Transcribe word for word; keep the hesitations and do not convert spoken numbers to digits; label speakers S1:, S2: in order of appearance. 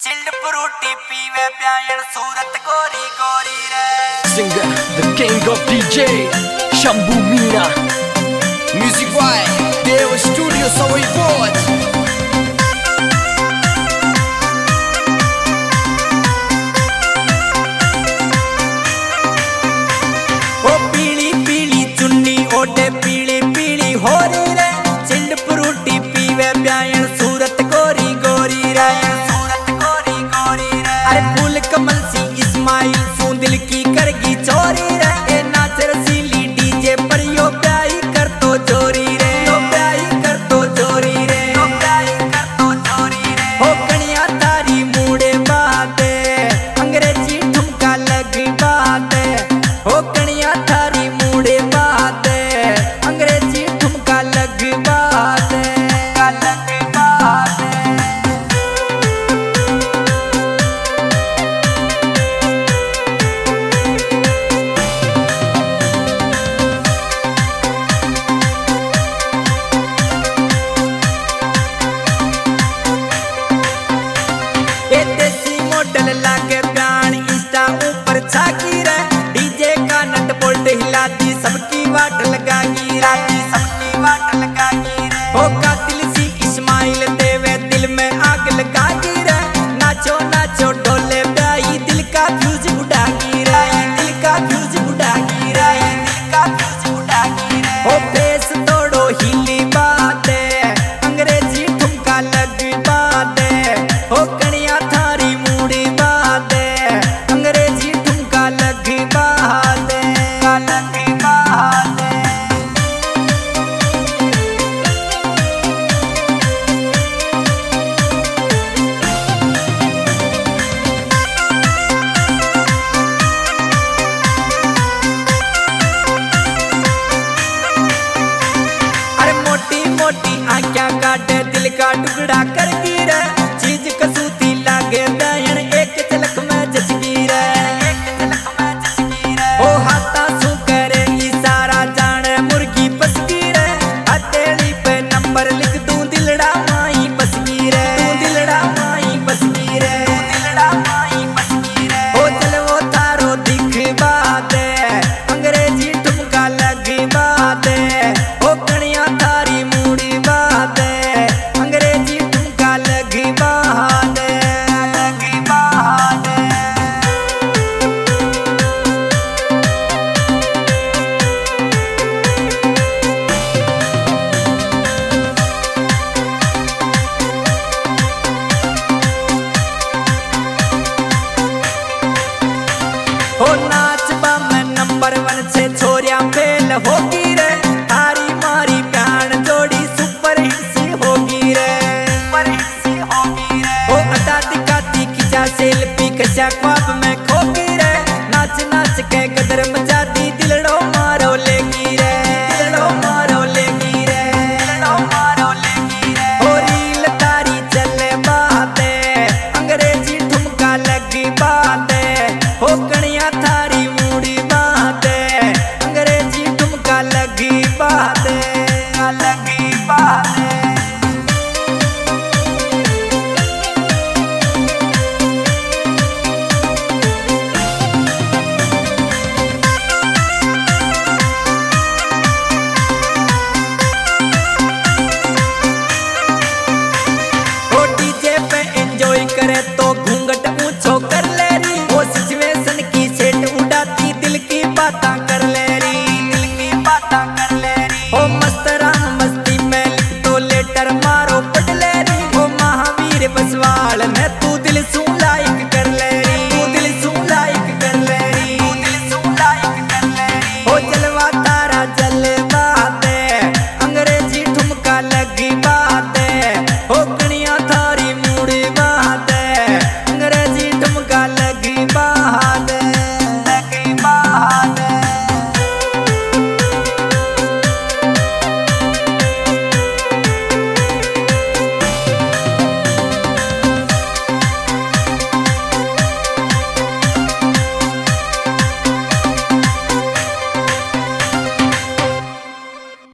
S1: Chilled Frooti पीवे प्यायन सूरत गोरी गोरी रे
S2: Singer, the king of D J, Shambhu Meena.
S3: Music by Deva Studio Sawai Board.
S1: ओ पीली पीली चुन्नी ओटे पीली पीली हो रही रे चिल्ड फ्रूटी पीवे प्यायन सूरत गोरी गोरी रे सूरत गोरी गोरी रे अरे फूल कमल सी इस्माइल सू दिल की करगी चोरी रे ए नाच रसीली डीजे पर यो प्याई कर तो चोरी रे यो प्याई कर तो चोरी रे यो प्याई कर तो चोरी रे हो कनिया तारी मूड़े बाते अंग्रेजी ठुमका लगी बाते हो कनिया थारी मूड़े बाते अंग्रेजी ठुमका लगी बाते लगी बाते ये देसी मॉडल लागे प्राण इंस्टा ऊपर छाकी रे डीजे का नट बोल्ट हिला दी सबकी वाट लगागी राती सबकी वाट लगागी रे हो कातिल सी इस्माइल देवे दिल में आग लगागी रे नाचो नाचो डोले प्याई दिल का फ्यूज उड़ागी रे दिल का फ्यूज उड़ागी रे दिल का फ्यूज उड़ागी रे हो फेस तोड़ो हिली बाते अंग्रेजी ठुमका लगी बाते हो कनिया थारी मूड़ी बाते अंग्रेजी ठुमका लगी बाते लगी बाते अरे मोटी मोटी आँखियाँ काटे दिल का टुकड़ा कर गिरे चीज कसूती लागे दयन एक झलक में जचगी रे एक झलक में जचगी रे ओ हाथा सू करे इशारा जाने मुर्गी पसगी रे हथेली पे नंबर लिख दूं दिलड़ा माई बसगी रे तू दिलड़ा माई बसगी रे तू दिलड़ा माई बसगी रे ओ चल वो तारो दिख बाते अंग्रेजी ठुमका लगी बाते ओ कनिया थारी मूड़ी बाते अंग्रेजी ठुमका लगी बाते लगी बाते हो नाच बा में नंबर वन से छोरिया फेल होगी रे तारी मारी प्यान जोड़ी सुपर हिट सी होगी रे सुपर हिट सी होगी रे हो अदा दिखाती खिंचा सेल्फी कशा ख्वाब में खोगी रे नाच नाच के कदर मचा दी दिलड़ो मारो लेगी रे दिलड़ो मारो लेगी रे दिलड़ो मारो लेगी रे हो रील तारी चले बाते अंग्रेजी ठुमका लगी बाते हो कनिया थारी मूड़ी बाते अंग्रेजी ठुमका लगी बाते लगी बाते ओ डीजे पे एंजॉय करे तो घूंघट ऊंचो कर ले री वो सिचुएशन की सेट उड़ाती दिल की बातां कर ले री दिल की बातां कर ले री ओ मस्त राम मस्ती में लिख तो लेटर मारो पढ़ ले री ओ महावीर बसवा